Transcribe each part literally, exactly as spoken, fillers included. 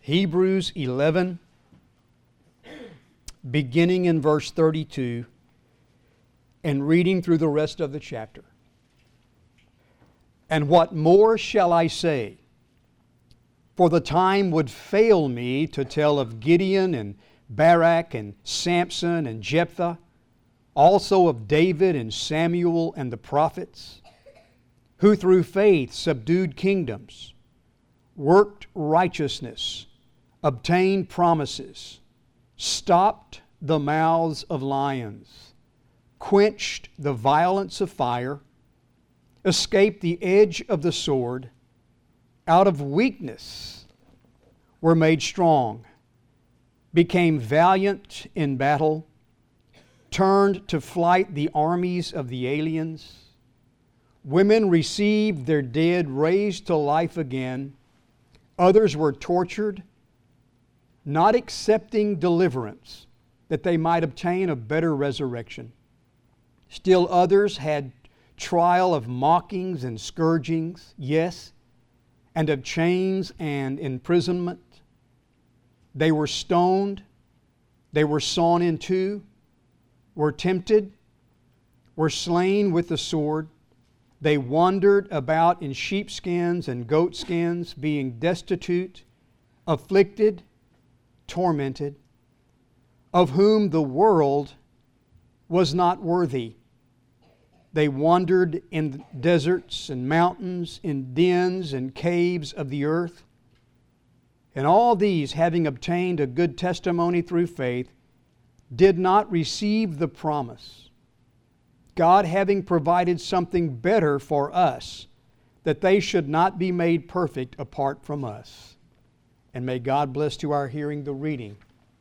Hebrews eleven, beginning in verse thirty-two, and reading through the rest of the chapter. And what more shall I say? For the time would fail me to tell of Gideon and Barak and Samson and Jephthah, also of David and Samuel and the prophets, who through faith subdued kingdoms, worked righteousness, obtained promises, stopped the mouths of lions, quenched the violence of fire, escaped the edge of the sword, out of weakness were made strong, became valiant in battle, turned to flight the armies of the aliens. Women received their dead raised to life again. Others were tortured, not accepting deliverance, that they might obtain a better resurrection. Still others had trial of mockings and scourgings, yes, and of chains and imprisonment. They were stoned, they were sawn in two, were tempted, were slain with the sword. They wandered about in sheepskins and goatskins, being destitute, afflicted, tormented, of whom the world was not worthy. They wandered in deserts and mountains, in dens and caves of the earth. And all these, having obtained a good testimony through faith, did not receive the promise, God having provided something better for us, that they should not be made perfect apart from us. And may God bless to our hearing the reading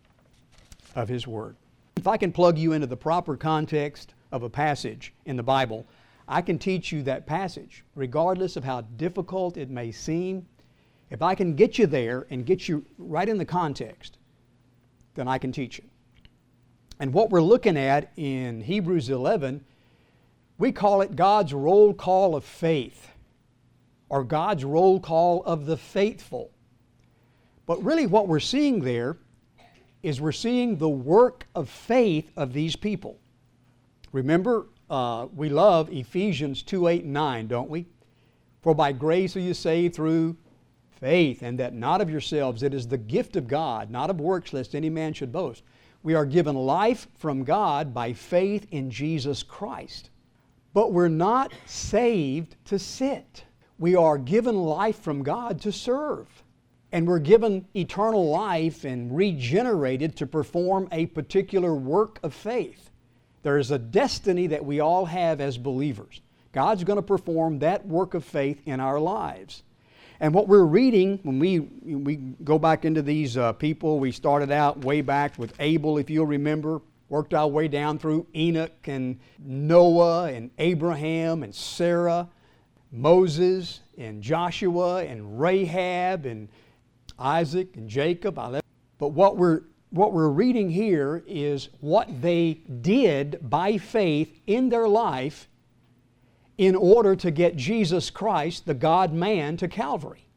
of His Word. If I can plug you into the proper context of a passage in the Bible, I can teach you that passage, regardless of how difficult it may seem. If I can get you there and get you right in the context, then I can teach you. And what we're looking at in Hebrews eleven, we call it God's roll call of faith, or God's roll call of the faithful. But really what we're seeing there is we're seeing the work of faith of these people. Remember, uh, we love Ephesians two, eight, and nine, don't we? For by grace are you saved through faith, and that not of yourselves, it is the gift of God, not of works, lest any man should boast. We are given life from God by faith in Jesus Christ. But we're not saved to sit. We are given life from God to serve. And we're given eternal life and regenerated to perform a particular work of faith. There is a destiny that we all have as believers. God's going to perform that work of faith in our lives. And what we're reading, when we we go back into these uh, people, we started out way back with Abel, if you'll remember, worked our way down through Enoch and Noah and Abraham and Sarah, Moses and Joshua and Rahab and Isaac and Jacob. But what we're what we're reading here is what they did by faith in their life in order to get Jesus Christ, the God-man, to Calvary.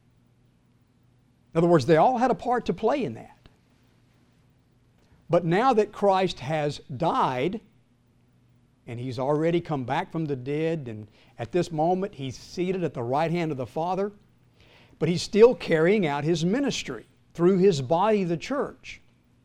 In other words, they all had a part to play in that. But now that Christ has died, and He's already come back from the dead, and at this moment He's seated at the right hand of the Father, but He's still carrying out His ministry through His body, the church.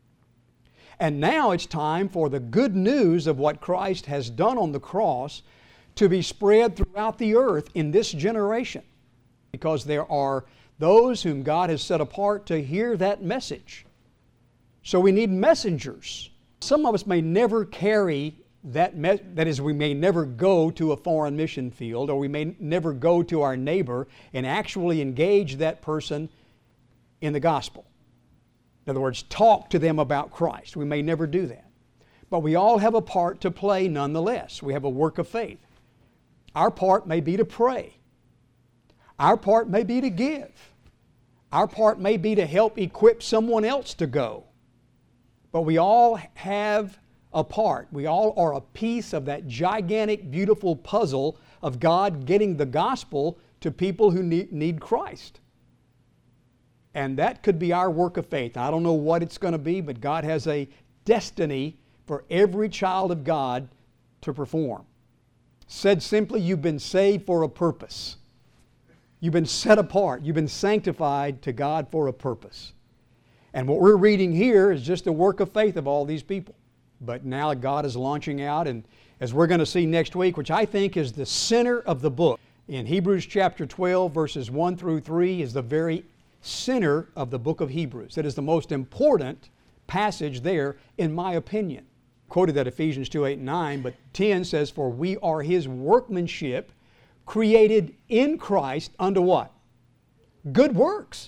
And now it's time for the good news of what Christ has done on the cross to be spread throughout the earth in this generation, because there are those whom God has set apart to hear that message. So we need messengers. Some of us may never carry that, me- that is, we may never go to a foreign mission field, or we may never go to our neighbor and actually engage that person in the gospel. In other words, talk to them about Christ. We may never do that. But we all have a part to play nonetheless. We have a work of faith. Our part may be to pray. Our part may be to give. Our part may be to help equip someone else to go. But we all have a part. We all are a piece of that gigantic, beautiful puzzle of God getting the gospel to people who need, need Christ. And that could be our work of faith. I don't know what it's going to be, but God has a destiny for every child of God to perform. Said simply, you've been saved for a purpose. You've been set apart. You've been sanctified to God for a purpose. And what we're reading here is just the work of faith of all these people. But now God is launching out, and as we're going to see next week, which I think is the center of the book, in Hebrews chapter twelve, verses one through three, is the very center of the book of Hebrews. That is the most important passage there, in my opinion. Quoted that Ephesians two, eight, and nine, but ten says, for we are His workmanship, created in Christ unto what? Good works,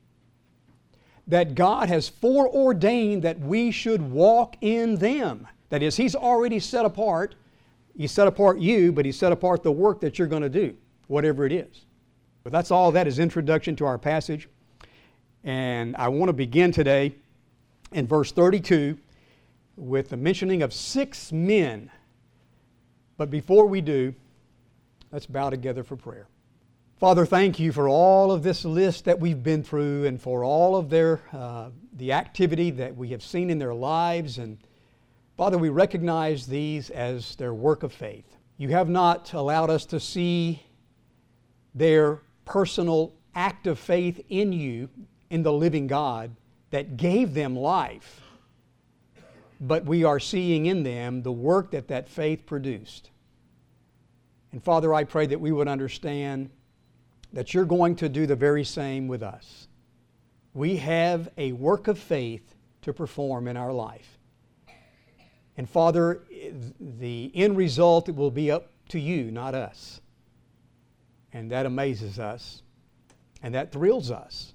that God has foreordained that we should walk in them. That is, He's already set apart. He set apart you, but He set apart the work that you're going to do, whatever it is. But that's all that is introduction to our passage. And I want to begin today in verse thirty-two with the mentioning of six men. But before we do, let's bow together for prayer. Father, thank You for all of this list that we've been through, and for all of their uh, the activity that we have seen in their lives. And Father, we recognize these as their work of faith. You have not allowed us to see their personal act of faith in You, in the living God that gave them life, but we are seeing in them the work that that faith produced. And Father, I pray that we would understand that You're going to do the very same with us. We have a work of faith to perform in our life. And Father, the end result will be up to You, not us. And that amazes us, and that thrills us.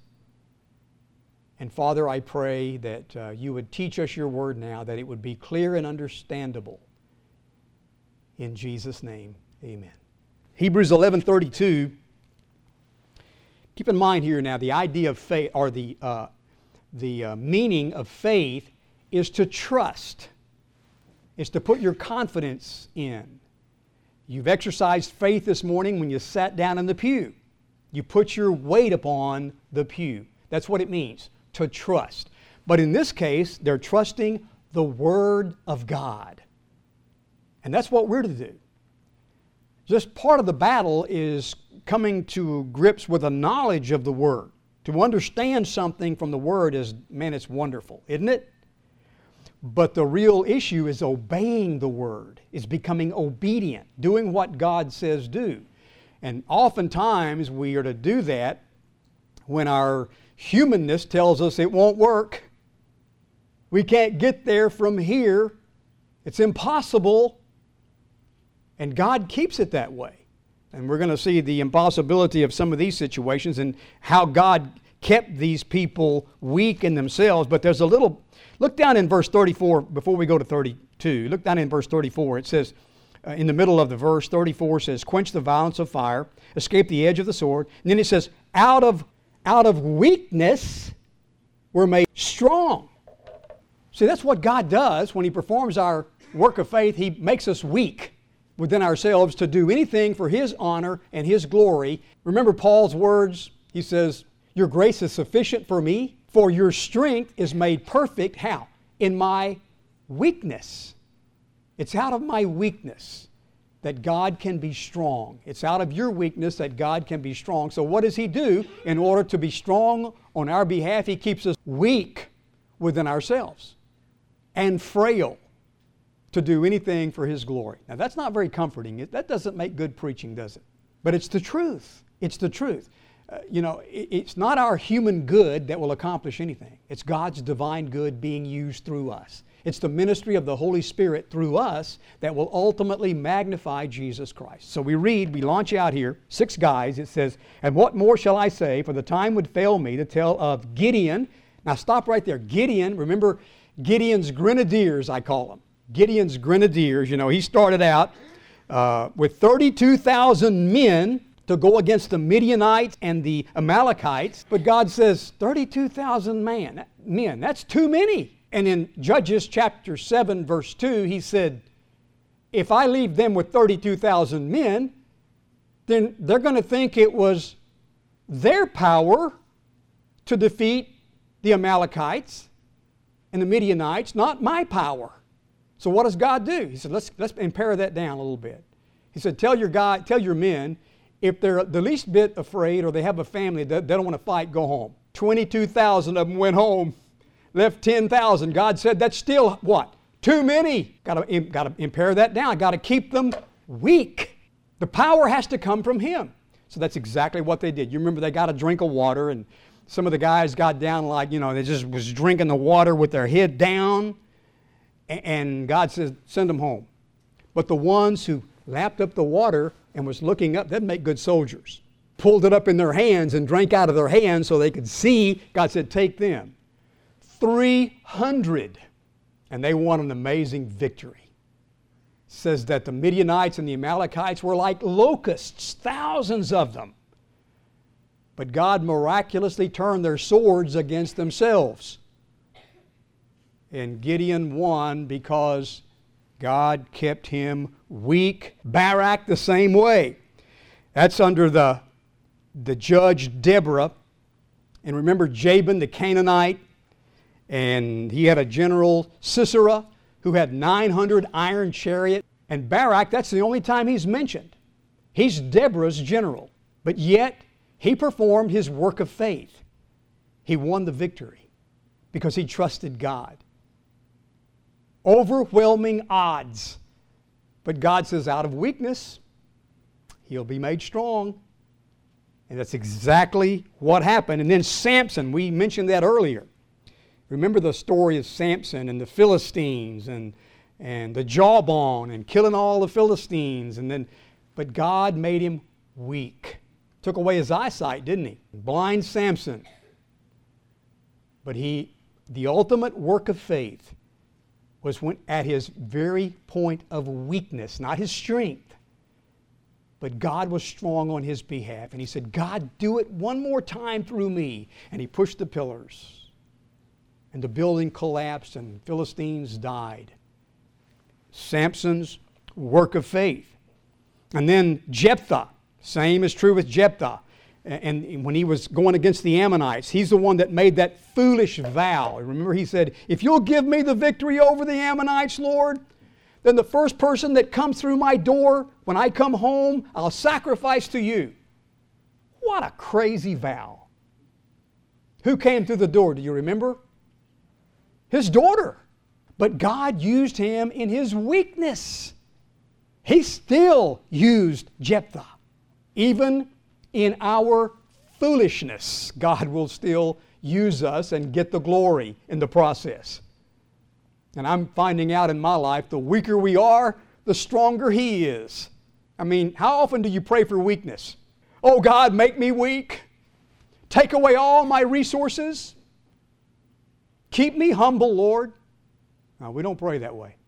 And Father, I pray that uh, You would teach us Your word now, that it would be clear and understandable. In Jesus' name, amen. Hebrews eleven thirty-two. Keep in mind here now, the idea of faith, or the, uh, the uh, meaning of faith, is to trust. It's to put your confidence in. You've exercised faith this morning when you sat down in the pew. You put your weight upon the pew. That's what it means, to trust. But in this case, they're trusting the Word of God. And that's what we're to do. Just part of the battle is coming to grips with a knowledge of the Word. To understand something from the Word is, man, it's wonderful, isn't it? But the real issue is obeying the Word, is becoming obedient, doing what God says do. And oftentimes we are to do that when our humanness tells us it won't work. We can't get there from here. It's impossible. And God keeps it that way. And we're going to see the impossibility of some of these situations and how God kept these people weak in themselves. But there's a little, look down in verse thirty-four before we go to thirty-two. Look down in verse thirty-four. It says, uh, in the middle of the verse, thirty-four says, quench the violence of fire, escape the edge of the sword. And then it says, out of, out of weakness we're made strong. See, that's what God does when He performs our work of faith. He makes us weak within ourselves to do anything for His honor and His glory. Remember Paul's words? He says, your grace is sufficient for me, for your strength is made perfect. How? In my weakness. It's out of my weakness that God can be strong. It's out of your weakness that God can be strong. So what does He do in order to be strong on our behalf? He keeps us weak within ourselves and frail to do anything for His glory. Now that's not very comforting. That doesn't make good preaching, does it? But it's the truth. It's the truth. Uh, you know, it, it's not our human good that will accomplish anything. It's God's divine good being used through us. It's the ministry of the Holy Spirit through us that will ultimately magnify Jesus Christ. So we read, we launch out here, six guys. It says, and what more shall I say? For the time would fail me to tell of Gideon. Now stop right there. Gideon, remember Gideon's grenadiers, I call them. Gideon's grenadiers, you know, he started out uh, with thirty-two thousand men to go against the Midianites and the Amalekites. But God says, thirty-two thousand man, men, that's too many. And in Judges chapter seven, verse two, He said, if I leave them with thirty-two thousand men, then they're going to think it was their power to defeat the Amalekites and the Midianites, not my power. So what does God do? He said, let's, let's pare that down a little bit. He said, tell your guy, tell your men, if they're the least bit afraid or they have a family that they don't want to fight, go home. twenty-two thousand of them went home, left ten thousand. God said, that's still what? Too many. Got to, got to impair that down. Got to keep them weak. The power has to come from Him. So that's exactly what they did. You remember they got a drink of water, and some of the guys got down like, you know, they just was drinking the water with their head down. And God says, send them home. But the ones who lapped up the water and was looking up, they'd make good soldiers. Pulled it up in their hands and drank out of their hands so they could see. God said, take them. three hundred. And they won an amazing victory. It says that the Midianites and the Amalekites were like locusts, thousands of them. But God miraculously turned their swords against themselves. And Gideon won because God kept him weak. Barak the same way. That's under the, the judge Deborah. And remember Jabin the Canaanite. And he had a general Sisera who had nine hundred iron chariots. And Barak, that's the only time he's mentioned. He's Deborah's general. But yet he performed his work of faith. He won the victory because he trusted God. Overwhelming odds. But God says, out of weakness, he'll be made strong. And that's exactly what happened. And then Samson, we mentioned that earlier. Remember the story of Samson and the Philistines and, and the jawbone and killing all the Philistines. And then, but God made him weak. Took away his eyesight, didn't he? Blind Samson. But he, the ultimate work of faith was when at his very point of weakness, not his strength. But God was strong on his behalf. And he said, God, do it one more time through me. And he pushed the pillars. And the building collapsed and Philistines died. Samson's work of faith. And then Jephthah. Same is true with Jephthah. And when he was going against the Ammonites, he's the one that made that foolish vow. Remember he said, if you'll give me the victory over the Ammonites, Lord, then the first person that comes through my door, when I come home, I'll sacrifice to you. What a crazy vow. Who came through the door? Do you remember? His daughter. But God used him in his weakness. He still used Jephthah. Even in our foolishness, God will still use us and get the glory in the process. And I'm finding out in my life, the weaker we are, the stronger He is. I mean, how often do you pray for weakness? Oh God, make me weak. Take away all my resources. Keep me humble, Lord. No, we don't pray that way.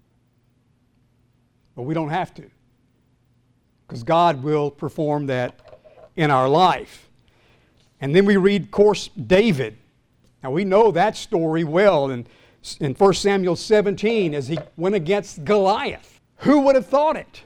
But we don't have to. Because God will perform that in our life. And then we read, of course, David. Now we know that story well in, in First Samuel seventeen as he went against Goliath. Who would have thought it?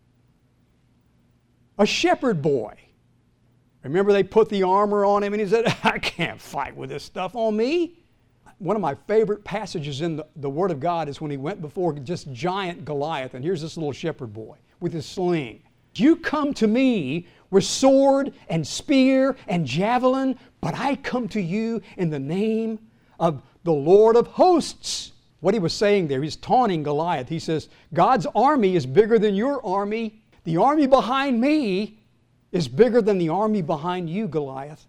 A shepherd boy. Remember they put the armor on him and he said, I can't fight with this stuff on me. One of my favorite passages in the, the Word of God is when he went before just giant Goliath, and here's this little shepherd boy with his sling. You come to me with sword and spear and javelin, but I come to you in the name of the Lord of hosts. What he was saying there, he's taunting Goliath. He says, God's army is bigger than your army. The army behind me is bigger than the army behind you, Goliath.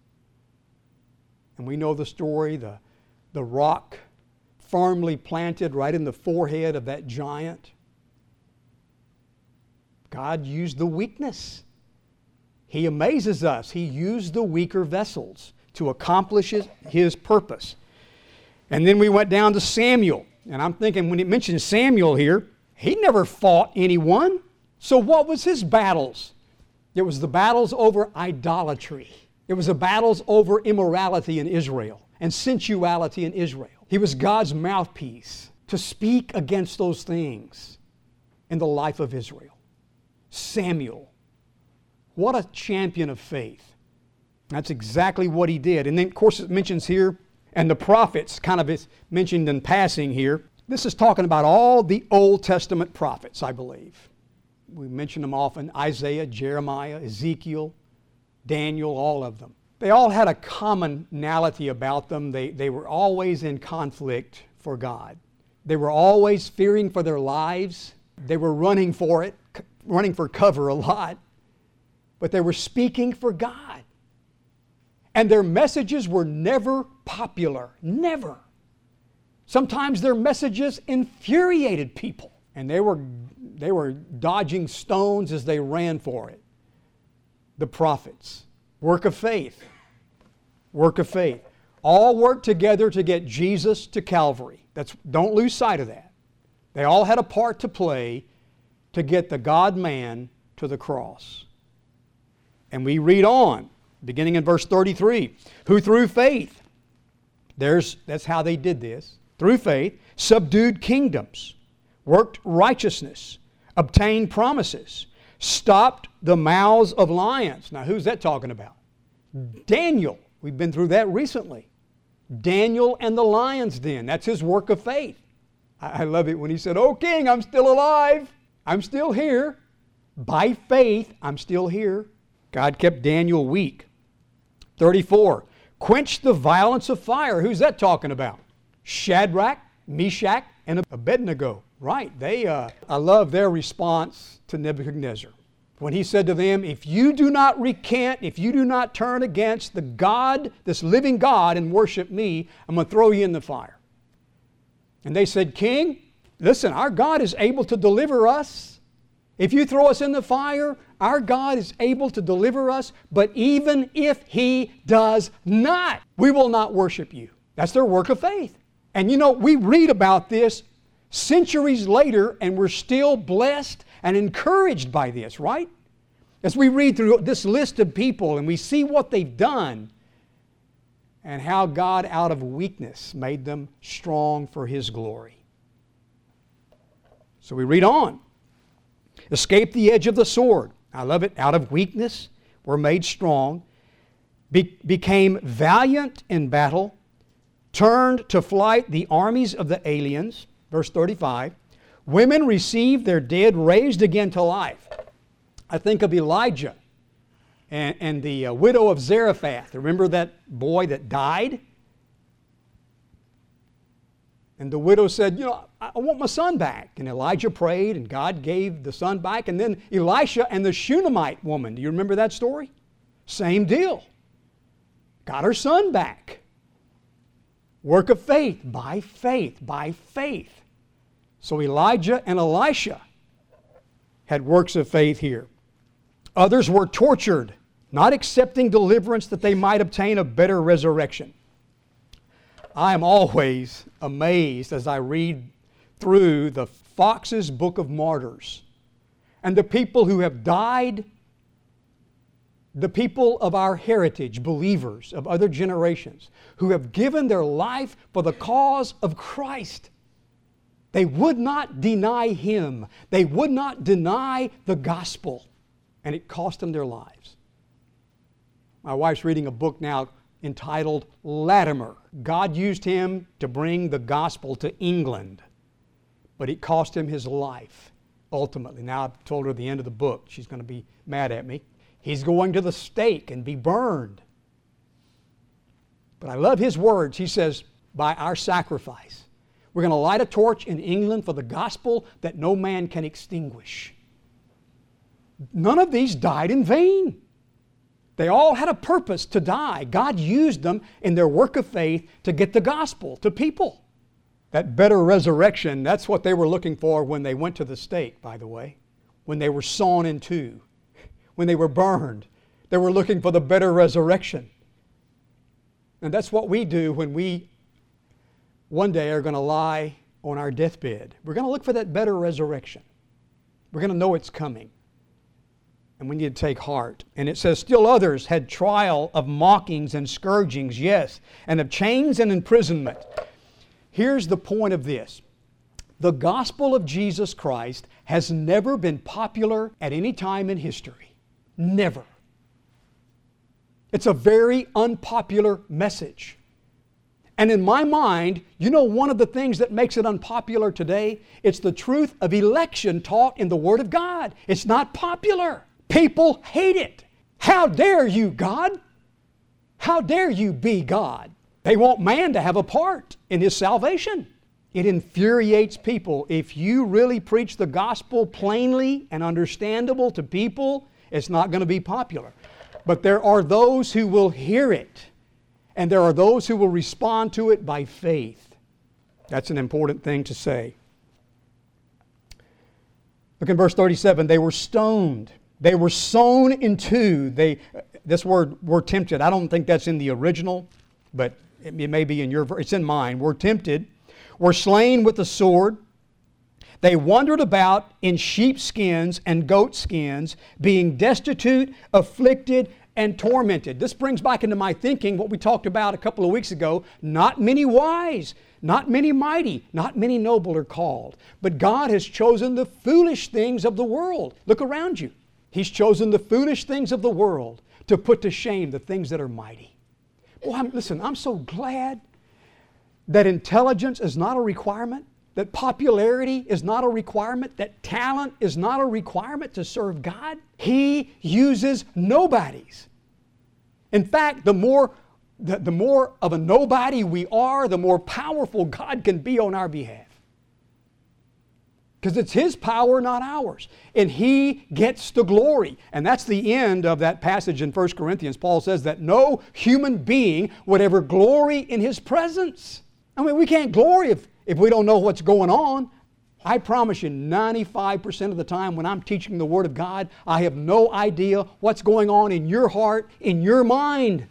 And we know the story, the The rock firmly planted right in the forehead of that giant. God used the weakness. He amazes us. He used the weaker vessels to accomplish his, his purpose. And then we went down to Samuel. And I'm thinking when it mentions Samuel here, he never fought anyone. So what was his battles? It was the battles over idolatry. It was the battles over immorality in Israel and sensuality in Israel. He was God's mouthpiece to speak against those things in the life of Israel. Samuel, what a champion of faith. That's exactly what he did. And then, of course, it mentions here, and the prophets kind of is mentioned in passing here. This is talking about all the Old Testament prophets, I believe. We mention them often: Isaiah, Jeremiah, Ezekiel, Daniel, all of them. They all had a commonality about them. They, they were always in conflict for God. They were always fearing for their lives. They were running for it, running for cover a lot. But they were speaking for God. And their messages were never popular. Never. Sometimes their messages infuriated people. And they were, they were dodging stones as they ran for it. The prophets. Work of faith. Work of faith. All worked together to get Jesus to Calvary. That's, don't lose sight of that. They all had a part to play to get the God-man to the cross. And we read on, beginning in verse thirty-three, who through faith, there's, that's how they did this, through faith, subdued kingdoms, worked righteousness, obtained promises, stopped the mouths of lions. Now, who's that talking about? Daniel. We've been through that recently. Daniel and the lion's den. That's his work of faith. I love it when he said, "Oh, King, I'm still alive. I'm still here. By faith, I'm still here." God kept Daniel weak. thirty-four, quenched the violence of fire. Who's that talking about? Shadrach, Meshach, and Abednego. Right. They. Uh, I love their response to Nebuchadnezzar. When he said to them, if you do not recant, if you do not turn against the God, this living God, and worship me, I'm going to throw you in the fire. And they said, King, listen, our God is able to deliver us. If you throw us in the fire, our God is able to deliver us. But even if He does not, we will not worship you. That's their work of faith. And you know, we read about this centuries later, and we're still blessed and encouraged by this, right? As we read through this list of people and we see what they've done and how God out of weakness made them strong for His glory. So we read on. Escaped the edge of the sword. I love it. Out of weakness were made strong. Be- became valiant in battle. Turned to flight the armies of the aliens. Verse thirty-five. Women received their dead raised again to life. I think of Elijah and, and the uh, widow of Zarephath. Remember that boy that died? And the widow said, you know, I, I want my son back. And Elijah prayed and God gave the son back. And then Elisha and the Shunammite woman. Do you remember that story? Same deal. Got her son back. Work of faith, by faith, by faith. So Elijah and Elisha had works of faith here. Others were tortured, not accepting deliverance that they might obtain a better resurrection. I am always amazed as I read through the Fox's Book of Martyrs and the people who have died, the people of our heritage, believers of other generations, who have given their life for the cause of Christ. They would not deny Him. They would not deny the gospel. And it cost them their lives. My wife's reading a book now entitled Latimer. God used him to bring the gospel to England. But it cost him his life, ultimately. Now I've told her the end of the book. She's going to be mad at me. He's going to the stake and be burned. But I love his words. He says, by our sacrifice, we're going to light a torch in England for the gospel that no man can extinguish. None of these died in vain. They all had a purpose to die. God used them in their work of faith to get the gospel to people. That better resurrection, that's what they were looking for when they went to the stake, by the way. When they were sawn in two. When they were burned. They were looking for the better resurrection. And that's what we do when we one day are going to lie on our deathbed. We're going to look for that better resurrection. We're going to know it's coming. And we need to take heart. And it says, still others had trial of mockings and scourgings, yes, and of chains and imprisonment. Here's the point of this. The gospel of Jesus Christ has never been popular at any time in history. Never. It's a very unpopular message. And in my mind, you know one of the things that makes it unpopular today? It's the truth of election taught in the Word of God. It's not popular. People hate it. How dare you, God? How dare you be God? They want man to have a part in His salvation. It infuriates people. If you really preach the gospel plainly and understandable to people, it's not going to be popular. But there are those who will hear it, and there are those who will respond to it by faith. That's an important thing to say. Look in verse thirty-seven. They were stoned. They were sown in two. They, this word, were tempted. I don't think that's in the original, but it may be in your, it's in mine. Were tempted, were slain with the sword. They wandered about in sheepskins and goatskins, being destitute, afflicted, and tormented. This brings back into my thinking what we talked about a couple of weeks ago. Not many wise, not many mighty, not many noble are called. But God has chosen the foolish things of the world. Look around you. He's chosen the foolish things of the world to put to shame the things that are mighty. Well, I'm, listen, I'm so glad that intelligence is not a requirement, that popularity is not a requirement, that talent is not a requirement to serve God. He uses nobodies. In fact, the more, the, the more of a nobody we are, the more powerful God can be on our behalf. Because it's His power, not ours. And He gets the glory. And that's the end of that passage in First Corinthians. Paul says that no human being would ever glory in His presence. I mean, we can't glory if, if we don't know what's going on. I promise you, ninety-five percent of the time when I'm teaching the Word of God, I have no idea what's going on in your heart, in your mind.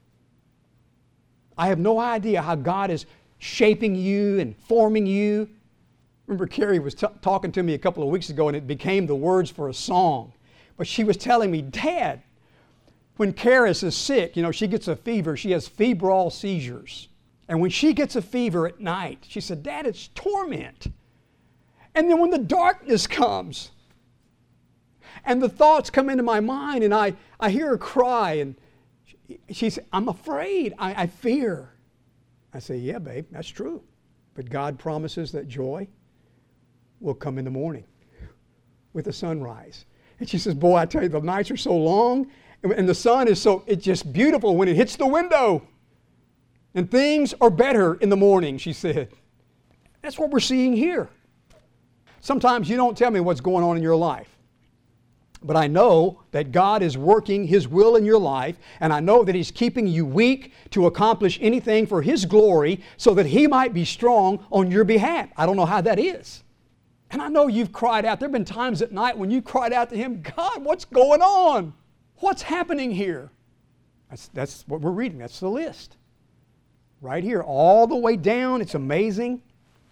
I have no idea how God is shaping you and forming you. Remember, Carrie was t- talking to me a couple of weeks ago, and it became the words for a song. But she was telling me, Dad, when Karis is sick, you know, she gets a fever. She has febrile seizures. And when she gets a fever at night, she said, Dad, it's torment. And then when the darkness comes, and the thoughts come into my mind, and I, I hear her cry, and she, she said, I'm afraid, I, I fear. I say, yeah, babe, that's true. But God promises that joy will come in the morning with the sunrise. And she says, boy, I tell you, the nights are so long, and the sun is so, it's just beautiful when it hits the window. And things are better in the morning, she said. That's what we're seeing here. Sometimes you don't tell me what's going on in your life. But I know that God is working His will in your life, and I know that He's keeping you weak to accomplish anything for His glory so that He might be strong on your behalf. I don't know how that is. And I know you've cried out. There have been times at night when you cried out to Him, God, what's going on? What's happening here? That's, that's what we're reading. That's the list. Right here, all the way down. It's amazing.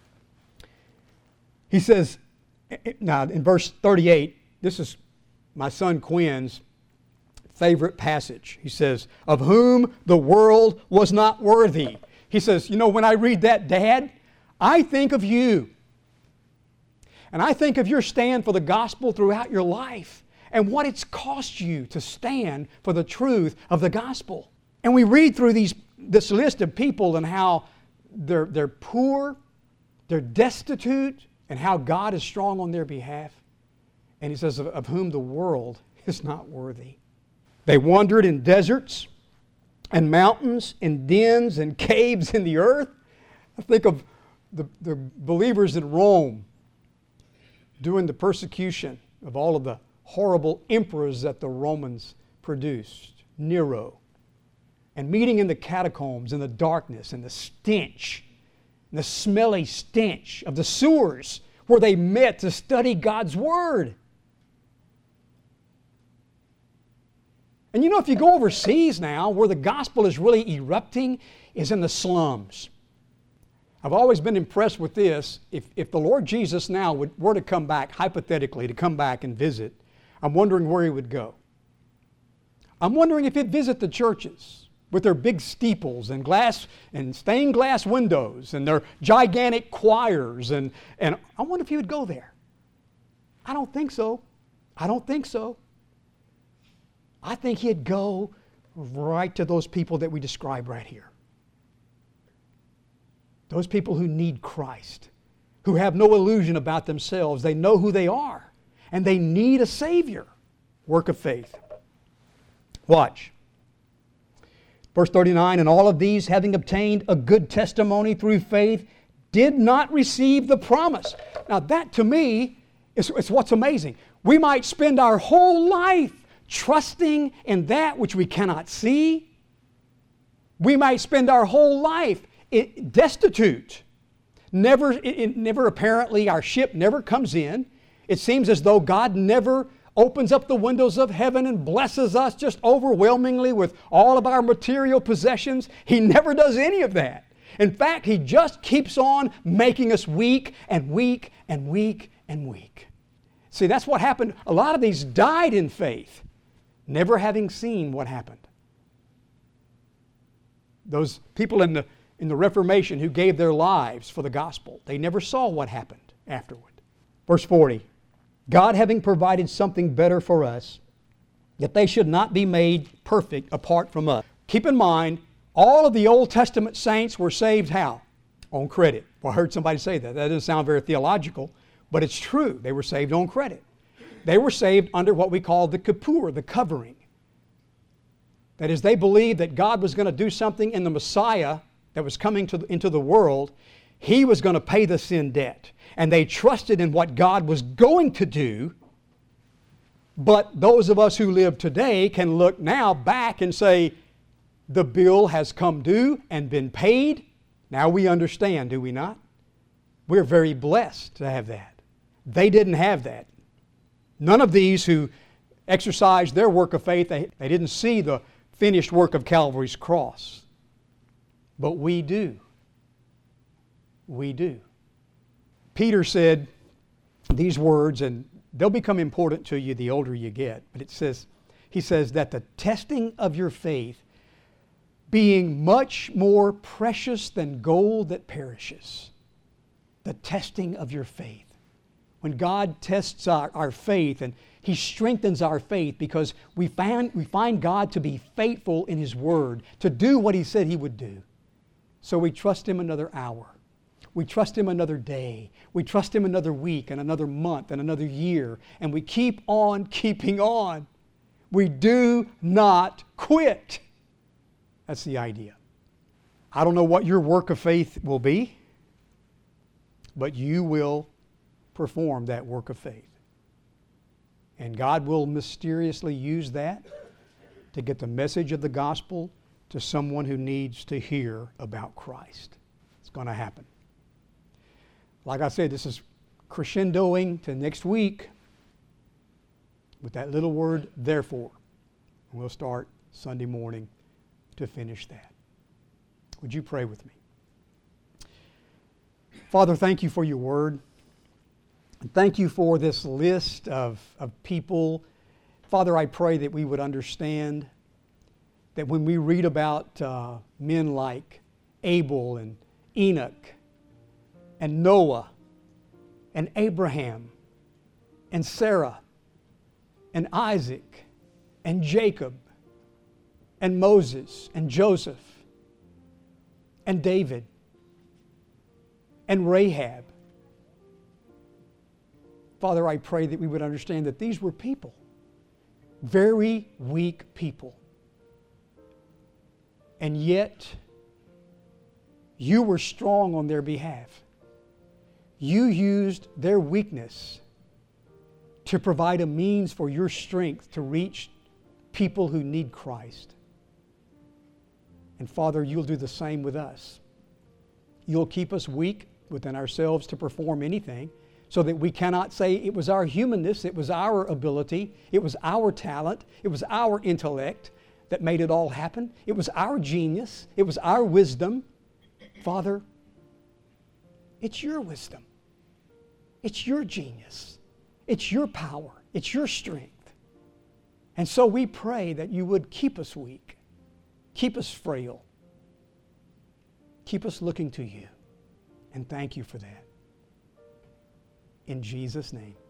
He says, now in verse thirty-eight, this is my son Quinn's favorite passage. He says, of whom the world was not worthy. He says, you know, when I read that, Dad, I think of you. And I think of your stand for the gospel throughout your life and what it's cost you to stand for the truth of the gospel. And we read through these this list of people and how they're, they're poor, they're destitute, and how God is strong on their behalf. And He says, of, of whom the world is not worthy. They wandered in deserts and mountains, in dens and caves in the earth. I think of the, the believers in Rome during the persecution of all of the horrible emperors that the Romans produced, Nero, and meeting in the catacombs in the darkness and the stench, and the smelly stench of the sewers where they met to study God's Word. And you know, if you go overseas now, where the gospel is really erupting is in the slums. I've always been impressed with this. If, if the Lord Jesus now would, were to come back, hypothetically, to come back and visit, I'm wondering where He would go. I'm wondering if He'd visit the churches with their big steeples and glass and stained glass windows and their gigantic choirs. And, and I wonder if He would go there. I don't think so. I don't think so. I think He'd go right to those people that we describe right here. Those people who need Christ, who have no illusion about themselves. They know who they are, and they need a Savior. Work of faith. Watch. Verse thirty-nine, and all of these, having obtained a good testimony through faith, did not receive the promise. Now that to me is, is what's amazing. We might spend our whole life trusting in that which we cannot see. We might spend our whole life destitute. Never, it, it never apparently, our ship never comes in. It seems as though God never opens up the windows of heaven and blesses us just overwhelmingly with all of our material possessions. He never does any of that. In fact, He just keeps on making us weak and weak and weak and weak. See, that's what happened. A lot of these died in faith, never having seen what happened. Those people in the in the Reformation who gave their lives for the gospel, they never saw what happened afterward. Verse forty, God having provided something better for us, that they should not be made perfect apart from us. Keep in mind, all of the Old Testament saints were saved how? On credit. Well, I heard somebody say that. That doesn't sound very theological, but it's true. They were saved on credit. They were saved under what we call the kippur, the covering. That is, they believed that God was going to do something in the Messiah that was coming to, into the world. He was going to pay the sin debt. And they trusted in what God was going to do. But those of us who live today can look now back and say, the bill has come due and been paid. Now we understand, do we not? We're very blessed to have that. They didn't have that. None of these who exercised their work of faith, they, they didn't see the finished work of Calvary's cross. But we do. We do. Peter said these words, and they'll become important to you the older you get. But it says, he says that the testing of your faith, being much more precious than gold that perishes. The testing of your faith. When God tests our, our faith, and He strengthens our faith because we find, we find God to be faithful in His Word, to do what He said He would do. So we trust Him another hour. We trust Him another day. We trust Him another week and another month and another year. And we keep on keeping on. We do not quit. That's the idea. I don't know what your work of faith will be, but you will perform that work of faith. And God will mysteriously use that to get the message of the gospel to someone who needs to hear about Christ. It's going to happen. Like I said, this is crescendoing to next week with that little word, therefore. And we'll start Sunday morning to finish that. Would you pray with me? Father, thank you for your word. And thank you for this list of, of people. Father, I pray that we would understand that when we read about uh, men like Abel and Enoch and Noah and Abraham and Sarah and Isaac and Jacob and Moses and Joseph and David and Rahab, Father, I pray that we would understand that these were people, very weak people. And yet, you were strong on their behalf. You used their weakness to provide a means for your strength to reach people who need Christ. And Father, you'll do the same with us. You'll keep us weak within ourselves to perform anything, so that we cannot say it was our humanness, it was our ability, it was our talent, it was our intellect that made it all happen. It was our genius. It was our wisdom. Father, it's your wisdom. It's your genius. It's your power. It's your strength. And so we pray that you would keep us weak, keep us frail, keep us looking to you. And thank you for that. In Jesus' name.